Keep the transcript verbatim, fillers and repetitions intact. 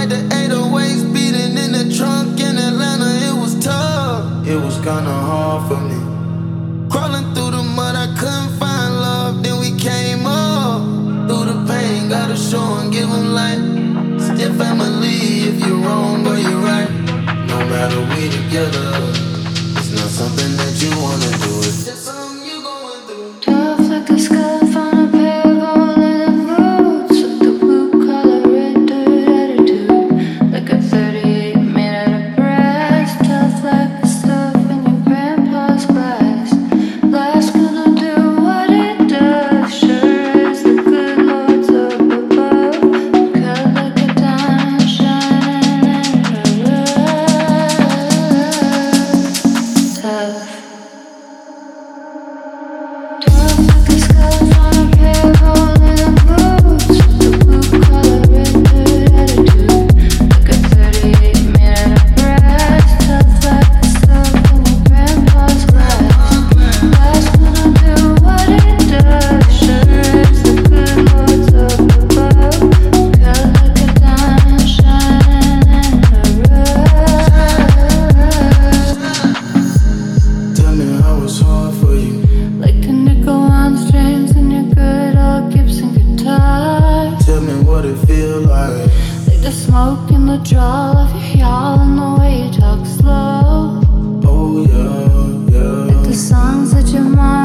like the eight oh eights beating in the trunk in Atlanta. It was tough. It was kinda hard for me. Crawling through the mud, I couldn't find love. Then we came up through the pain. Gotta show and give them light. Still family if you're wrong or you're right. No matter we together, it's not something that you wanna do. It's just something you going through. Tough like a scarf on a pair of golden boots, with the blue collar red dirt attitude, like a thirty-eight made out of brass. Tough like the stuff in your grandpa's glass. Life's gonna do what it does, sure as the good Lord's up above. Cut like a diamond shining in a rough. Tough. Tough like a scarf on a pair of golden boots, with the blue collar red dirt attitude, like a thirty-eight made out of brass. Tough like the stuff in your grandpa's glass. Life's gonna do what it does, sure as the good Lord's up above. Cut like a diamond shining in a rough. Tell me how it's hard for you. Like a nickel on strings in your good old Gibson guitar. Tell me what it feel like. Like the smoke in the draw of your yawl and the way you talk slow. Oh yeah, Like yeah. the songs that your mom